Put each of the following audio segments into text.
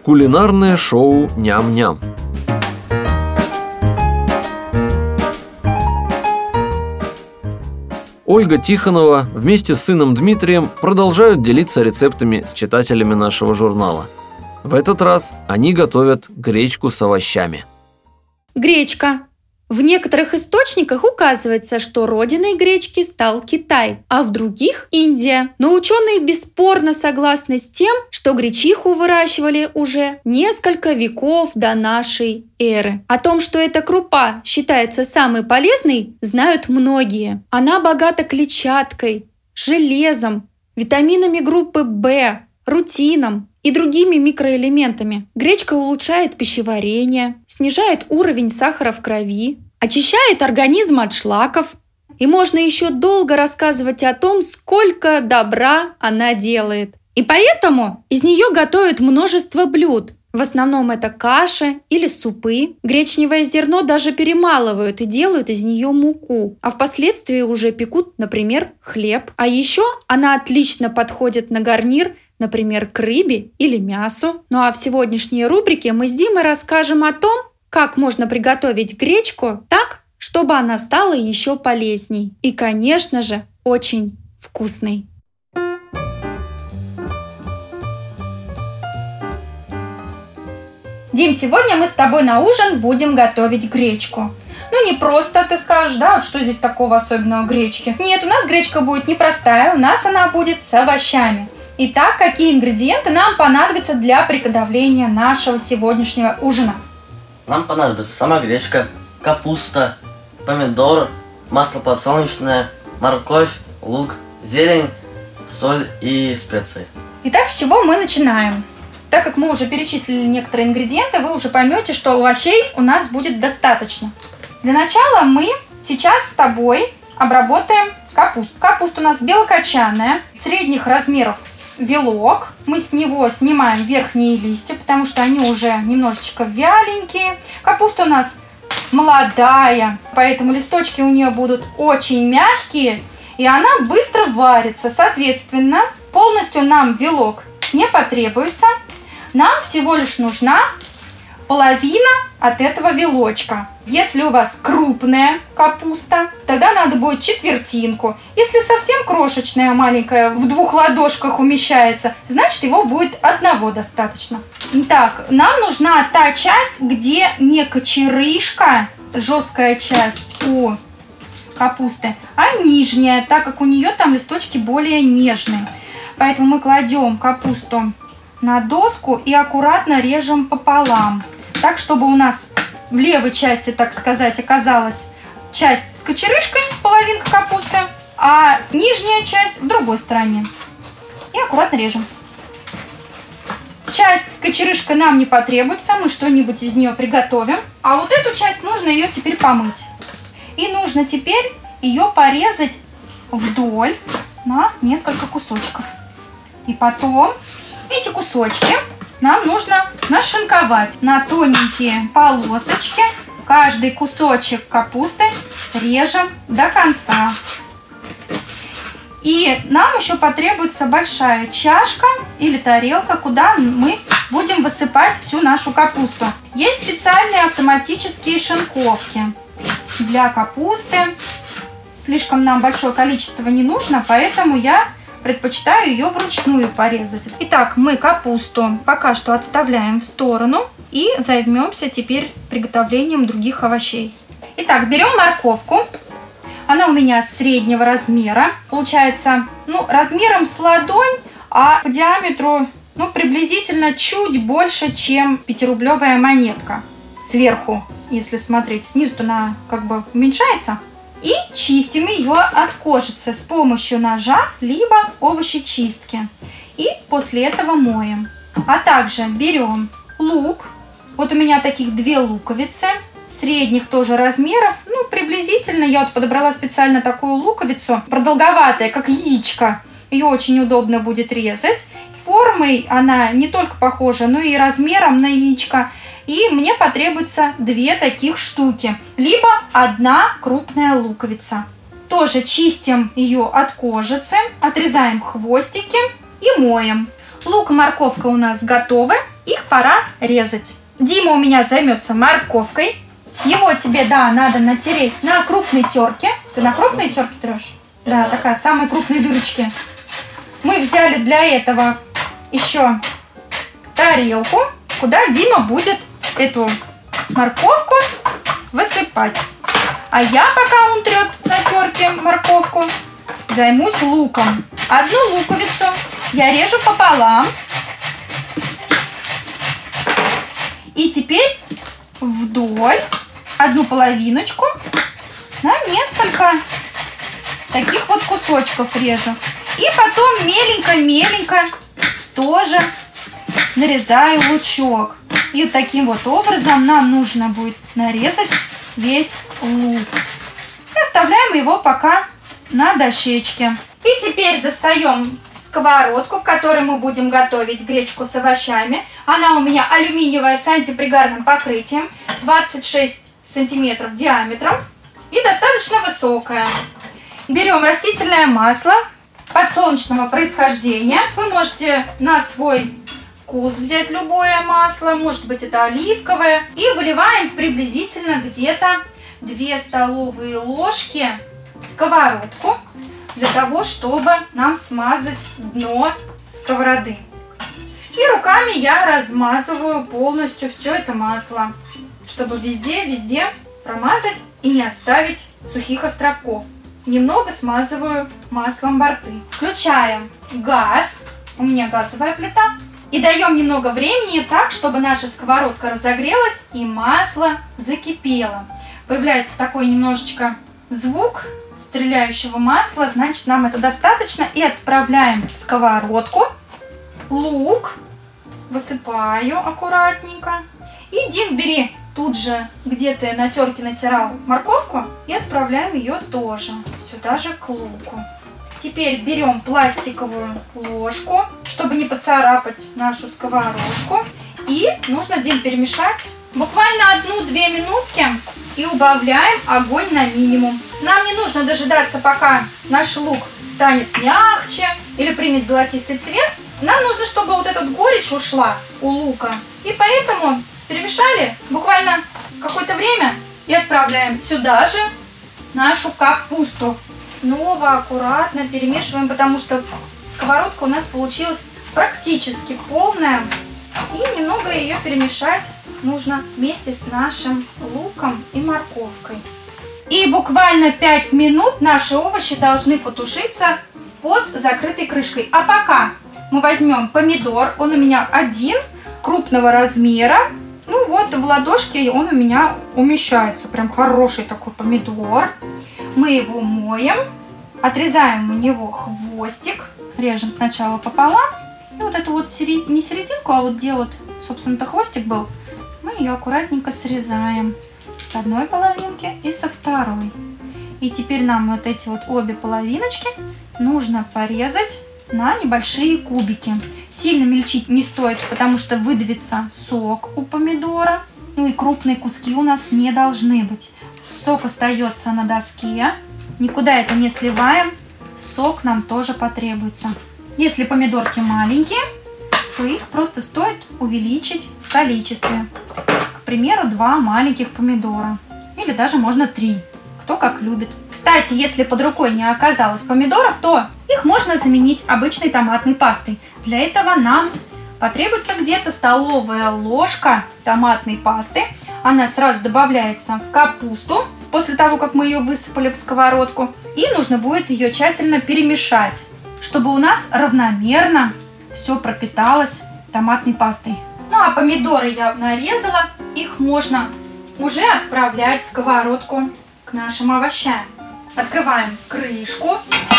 Кулинарное шоу «Ням-ням». Ольга Тихонова вместе с сыном Дмитрием продолжают делиться рецептами с читателями нашего журнала. В этот раз они готовят гречку с овощами. Гречка. В некоторых источниках указывается, что родиной гречки стал Китай, а в других – Индия. Но ученые бесспорно согласны с тем, что гречиху выращивали уже несколько веков до нашей эры. О том, что эта крупа считается самой полезной, знают многие. Она богата клетчаткой, железом, витаминами группы В, рутином и другими микроэлементами. Гречка улучшает пищеварение, снижает уровень сахара в крови, очищает организм от шлаков. И можно еще долго рассказывать о том, сколько добра она делает. И поэтому из нее готовят множество блюд. В основном это каши или супы. Гречневое зерно даже перемалывают и делают из нее муку, а впоследствии уже пекут, например, хлеб. А еще она отлично подходит на гарнир, например, к рыбе или мясу. Ну а в сегодняшней рубрике мы с Димой расскажем о том, как можно приготовить гречку так, чтобы она стала еще полезней. И, конечно же, очень вкусной. Дим, сегодня мы с тобой на ужин будем готовить гречку. Ну, не просто ты скажешь, да, вот что здесь такого особенного в гречке. Нет, у нас гречка будет непростая, у нас она будет с овощами. Итак, какие ингредиенты нам понадобятся для приготовления нашего сегодняшнего ужина? Нам понадобится сама гречка, капуста, помидор, масло подсолнечное, морковь, лук, зелень, соль и специи. Итак, с чего мы начинаем? Так как мы уже перечислили некоторые ингредиенты, вы уже поймете, что овощей у нас будет достаточно. Для начала мы сейчас с тобой обработаем капусту. Капуста у нас белокочанная, средних размеров вилок. Мы с него снимаем верхние листья, потому что они уже немножечко вяленькие. Капуста у нас молодая, поэтому листочки у нее будут очень мягкие, и она быстро варится. Соответственно, полностью нам вилок не потребуется. Нам всего лишь нужна половина от этого вилочка. Если у вас крупная капуста, тогда надо будет четвертинку. Если совсем крошечная, маленькая, в 2 ладошках умещается, значит его будет одного достаточно. Так, нам нужна та часть, где не кочерышка, жесткая часть у капусты, а нижняя, так как у нее там листочки более нежные. Поэтому мы кладем капусту на доску и аккуратно режем пополам. Так, чтобы у нас в левой части, так сказать, оказалась часть с кочерышкой, половинка капусты, а нижняя часть в другой стороне. И аккуратно режем. Часть с кочерышкой нам не потребуется, мы что-нибудь из нее приготовим. А вот эту часть нужно ее теперь помыть. И нужно теперь ее порезать вдоль на несколько кусочков. И потом эти кусочки нам нужно нашинковать на тоненькие полосочки. Каждый кусочек капусты режем до конца. И нам еще потребуется большая чашка или тарелка, куда мы будем высыпать всю нашу капусту. Есть специальные автоматические шинковки для капусты. Слишком нам большое количество не нужно, поэтому я предпочитаю ее вручную порезать. Итак, мы капусту пока что отставляем в сторону и займемся теперь приготовлением других овощей. Итак, берем морковку. Она у меня среднего размера. Получается, размером с ладонь, а по диаметру, приблизительно чуть больше, чем 5-рублевая монетка. Сверху, если смотреть, снизу-то она как бы уменьшается. И чистим ее от кожицы с помощью ножа, либо овощечистки. И после этого моем. А также берем лук. Вот у меня таких 2 луковицы, средних тоже размеров. Приблизительно я вот подобрала специально такую луковицу, продолговатая, как яичко. Ее очень удобно будет резать. Формой она не только похожа, но и размером на яичко. И мне потребуется 2 таких штуки, либо 1 крупная луковица. Тоже чистим ее от кожицы, отрезаем хвостики и моем. Лук и морковка у нас готовы. Их пора резать. Дима у меня займется морковкой. Его тебе, да, надо натереть на крупной терке. Ты на крупной терке трешь? Да, такая, самые крупные дырочки. Мы взяли для этого еще тарелку, куда Дима будет эту морковку высыпать. А я, пока он трет на терке морковку, займусь луком. Одну луковицу я режу пополам. И теперь вдоль одну половиночку на несколько таких вот кусочков режу. И потом меленько-меленько тоже нарезаю лучок. И вот таким вот образом нам нужно будет нарезать весь лук. И оставляем его пока на дощечке. И теперь достаем сковородку, в которой мы будем готовить гречку с овощами. Она у меня алюминиевая с антипригарным покрытием, 26 сантиметров диаметром и достаточно высокая. Берем растительное масло подсолнечного происхождения. Вы можете на свой вкус взять любое масло, может быть это оливковое. И выливаем приблизительно где-то 2 столовые ложки в сковородку, для того, чтобы нам смазать дно сковороды. И руками я размазываю полностью все это масло, чтобы везде промазать и не оставить сухих островков. Немного смазываю маслом борты. Включаем газ, у меня газовая плита, и даем немного времени так, чтобы наша сковородка разогрелась и масло закипело. Появляется такой немножечко звук стреляющего масла, значит, нам это достаточно. И отправляем в сковородку лук, высыпаю аккуратненько. И, Дим, бери тут же, где ты на терке натирал морковку, и отправляем ее тоже сюда же к луку. Теперь берем пластиковую ложку, чтобы не поцарапать нашу сковородку. И нужно, Дим, перемешать буквально 1-2 минутки и убавляем огонь на минимум. Нам не нужно дожидаться, пока наш лук станет мягче или примет золотистый цвет. Нам нужно, чтобы вот эта горечь ушла у лука. И поэтому перемешали буквально какое-то время и отправляем сюда же нашу капусту. Снова аккуратно перемешиваем, потому что сковородка у нас получилась практически полная. И немного ее перемешать нужно вместе с нашим луком и морковкой. И буквально 5 минут наши овощи должны потушиться под закрытой крышкой. А пока мы возьмем помидор, он у меня один, крупного размера. Ну вот, в ладошке он у меня умещается. Прям хороший такой помидор. Мы его моем, отрезаем у него хвостик, режем сначала пополам. И вот эту вот не серединку, а вот где вот, собственно-то, хвостик был, мы ее аккуратненько срезаем с одной половинки и со второй. И теперь нам вот эти вот обе половиночки нужно порезать на небольшие кубики. Сильно мельчить не стоит, потому что выдавится сок у помидора. Ну и крупные куски у нас не должны быть. Сок остается на доске, никуда это не сливаем, сок нам тоже потребуется. Если помидорки маленькие, то их просто стоит увеличить в количестве. К примеру, 2 маленьких помидора. Или даже можно 3, кто как любит. Кстати, если под рукой не оказалось помидоров, то их можно заменить обычной томатной пастой. Для этого нам потребуется где-то столовая ложка томатной пасты. Она сразу добавляется в капусту, после того, как мы ее высыпали в сковородку. И нужно будет ее тщательно перемешать, чтобы у нас равномерно все пропиталось томатной пастой. Ну а помидоры я нарезала, их можно уже отправлять в сковородку к нашим овощам. Открываем крышку.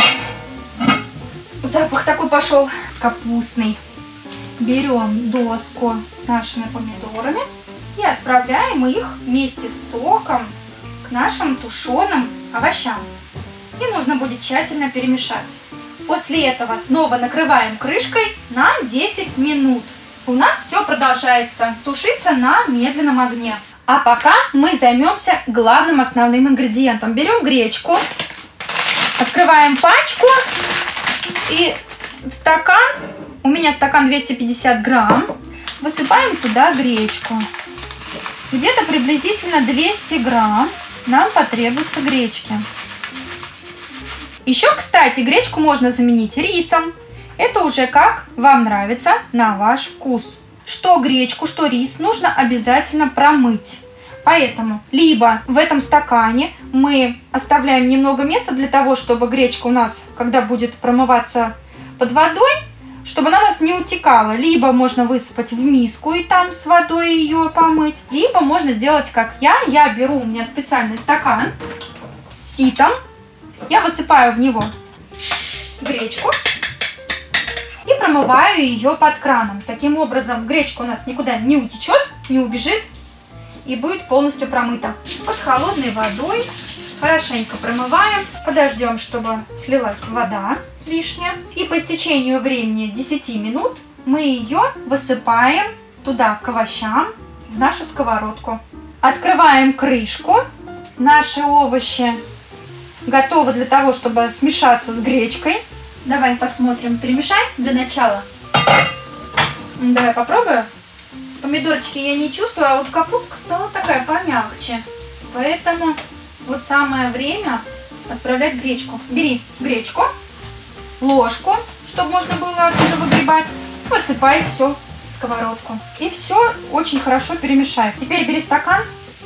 Запах такой пошел капустный. Берем доску с нашими помидорами и отправляем их вместе с соком к нашим тушеным овощам. И нужно будет тщательно перемешать. После этого снова накрываем крышкой на 10 минут. У нас все продолжается тушиться на медленном огне. А пока мы займемся главным основным ингредиентом. Берем гречку, открываем пачку и в стакан, у меня стакан 250 грамм, высыпаем туда гречку. Где-то приблизительно 200 грамм нам потребуется гречки. Еще, кстати, гречку можно заменить рисом. Это уже как вам нравится, на ваш вкус. Что гречку, что рис нужно обязательно промыть. Поэтому либо в этом стакане мы оставляем немного места для того, чтобы гречка у нас, когда будет промываться под водой, чтобы она у нас не утекала. Либо можно высыпать в миску и там с водой ее помыть. Либо можно сделать как я. Я беру, у меня специальный стакан с ситом. Я высыпаю в него гречку и промываю ее под краном. Таким образом гречка у нас никуда не утечет, не убежит и будет полностью промыта. Под холодной водой хорошенько промываем, подождем, чтобы слилась вода лишняя. И по истечению времени 10 минут мы ее высыпаем туда к овощам, в нашу сковородку. Открываем крышку. Наши овощи готовы для того, чтобы смешаться с гречкой. Давай посмотрим, перемешай для начала. Давай попробую. Помидорчики я не чувствую, а вот капустка стала такая помягче. Поэтому вот самое время отправлять гречку. Бери гречку, ложку, чтобы можно было оттуда выгребать. Высыпай все в сковородку. И все очень хорошо перемешай. Теперь бери стакан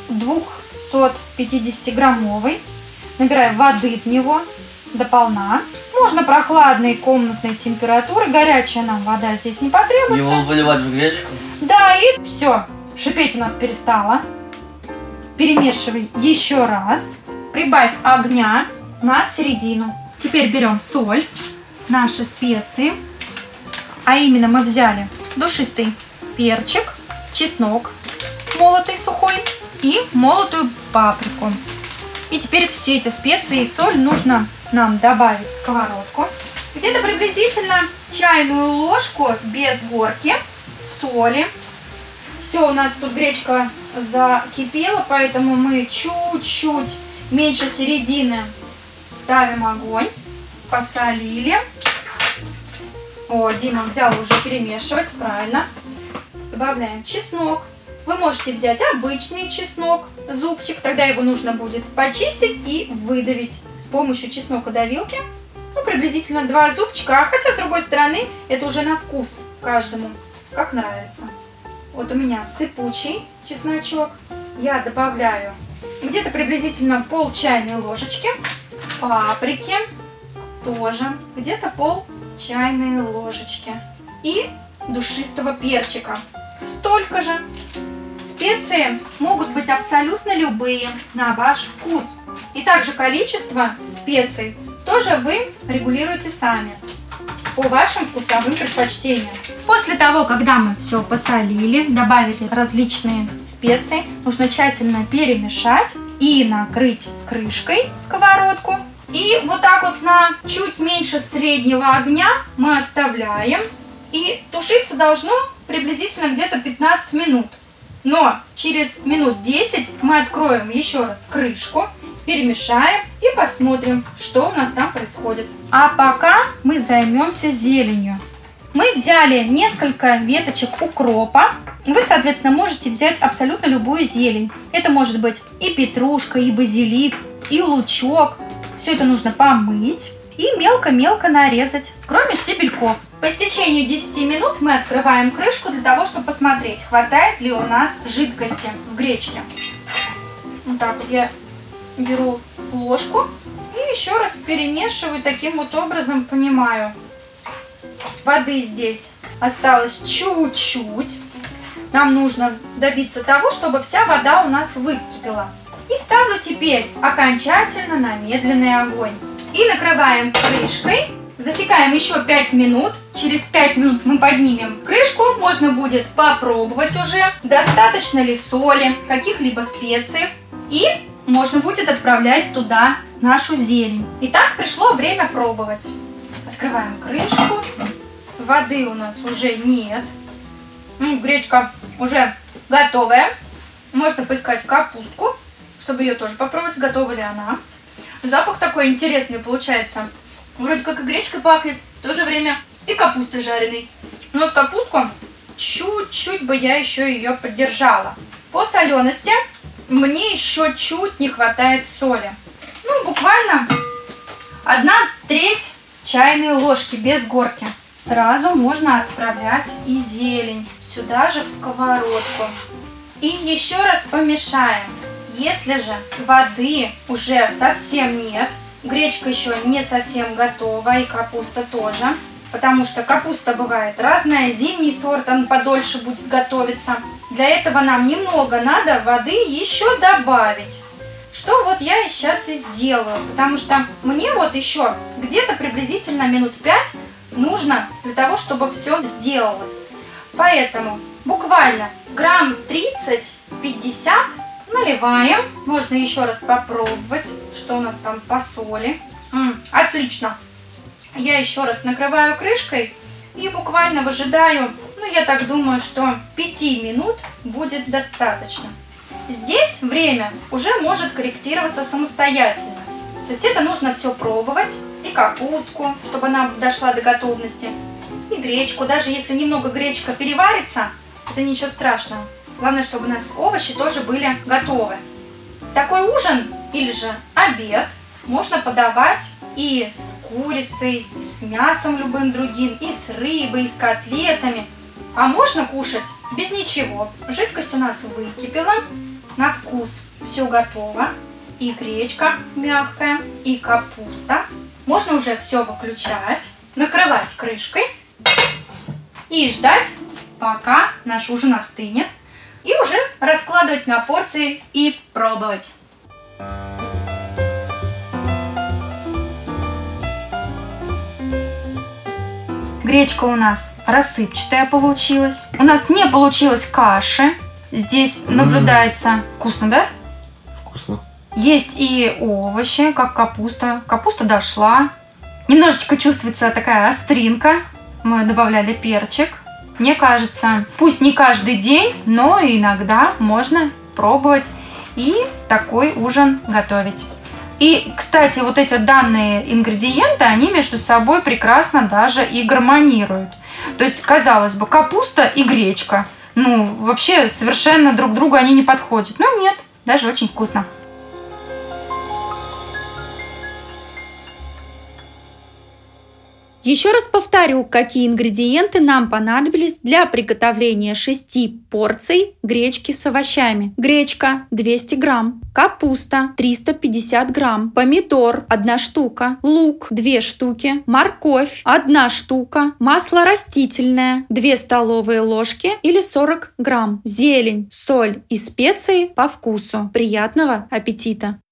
250-граммовый. Набирай воды в него до полна. Можно прохладной комнатной температуры. Горячая нам вода здесь не потребуется. Его выливать в гречку? Да, и все. Шипеть у нас перестало. Перемешивай еще раз. Прибавь огня на середину. Теперь берем соль, наши специи. А именно мы взяли душистый перчик, чеснок молотый сухой и молотую паприку. И теперь все эти специи и соль нужно нам добавить в сковородку. Где-то приблизительно чайную ложку без горки соли. Все, у нас тут гречка закипела, поэтому мы чуть-чуть меньше середины ставим огонь. Посолили. О, Дима взял уже перемешивать, правильно. Добавляем чеснок. Вы можете взять обычный чеснок, зубчик, тогда его нужно будет почистить и выдавить с помощью чеснокодавилки. Ну, приблизительно 2 зубчика, хотя с другой стороны это уже на вкус каждому, как нравится. Вот у меня сыпучий чесночок, я добавляю где-то приблизительно пол чайной ложечки, паприки тоже где-то пол чайной ложечки и душистого перчика столько же. Специи могут быть абсолютно любые, на ваш вкус. И также количество специй тоже вы регулируете сами, по вашим вкусовым предпочтениям. После того, когда мы все посолили, добавили различные специи, нужно тщательно перемешать и накрыть крышкой сковородку. И вот так вот на чуть меньше среднего огня мы оставляем. И тушиться должно приблизительно где-то 15 минут. Но через минут 10 мы откроем еще раз крышку, перемешаем и посмотрим, что у нас там происходит. А пока мы займемся зеленью. Мы взяли несколько веточек укропа. Вы, соответственно, можете взять абсолютно любую зелень. Это может быть и петрушка, и базилик, и лучок. Все это нужно помыть и мелко-мелко нарезать, кроме стебельков. По истечению 10 минут мы открываем крышку для того, чтобы посмотреть, хватает ли у нас жидкости в гречке. Вот так вот я беру ложку и еще раз перемешиваю таким вот образом, понимаю. Воды здесь осталось чуть-чуть. Нам нужно добиться того, чтобы вся вода у нас выкипела. И ставлю теперь окончательно на медленный огонь. И накрываем крышкой. Засекаем еще 5 минут. Через 5 минут мы поднимем крышку. Можно будет попробовать уже, достаточно ли соли, каких-либо специй. И можно будет отправлять туда нашу зелень. Итак, пришло время пробовать. Открываем крышку. Воды у нас уже нет. Гречка уже готовая. Можно поискать капустку, чтобы ее тоже попробовать, готова ли она. Запах такой интересный получается. Вроде как и гречкой пахнет, в то же время и капустой жареной. Но вот капустку чуть-чуть бы я еще ее поддержала. По солености мне еще чуть не хватает соли. Ну, буквально 1/3 чайной ложки без горки. Сразу можно отправлять и зелень сюда же в сковородку. И еще раз помешаем. Если же воды уже совсем нет, гречка еще не совсем готова и капуста тоже, потому что капуста бывает разная, зимний сорт, он подольше будет готовиться. Для этого нам немного надо воды еще добавить. Что вот я сейчас и сделаю, потому что мне вот еще где-то приблизительно минут 5 нужно для того, чтобы все сделалось. Поэтому буквально грамм 30-50 наливаем. Можно еще раз попробовать, что у нас там по соли. Отлично. Я еще раз накрываю крышкой и буквально выжидаю, ну я так думаю, что 5 минут будет достаточно. Здесь время уже может корректироваться самостоятельно. То есть это нужно все пробовать. И капустку, чтобы она дошла до готовности. И гречку. Даже если немного гречка переварится, это ничего страшного. Главное, чтобы у нас овощи тоже были готовы. Такой ужин или же обед можно подавать и с курицей, и с мясом любым другим, и с рыбой, и с котлетами. А можно кушать без ничего. Жидкость у нас выкипела. На вкус все готово. И гречка мягкая, и капуста. Можно уже все выключать, накрывать крышкой и ждать, пока наш ужин остынет. И уже раскладывать на порции и пробовать. Гречка у нас рассыпчатая получилась. У нас не получилось каши. Здесь наблюдается... Вкусно, да? Вкусно. Есть и овощи, как капуста. Капуста дошла. Немножечко чувствуется такая остринка. Мы добавляли перчик. Мне кажется, пусть не каждый день, но иногда можно пробовать и такой ужин готовить. И, кстати, вот эти данные ингредиенты, они между собой прекрасно даже и гармонируют. То есть, казалось бы, капуста и гречка. Ну, вообще совершенно друг другу они не подходят. Но нет, даже очень вкусно. Еще раз повторю, какие ингредиенты нам понадобились для приготовления 6 порций гречки с овощами. Гречка 200 грамм, капуста 350 грамм, помидор 1 штука, лук 2 штуки, морковь 1 штука, масло растительное 2 столовые ложки или 40 грамм, зелень, соль и специи по вкусу. Приятного аппетита!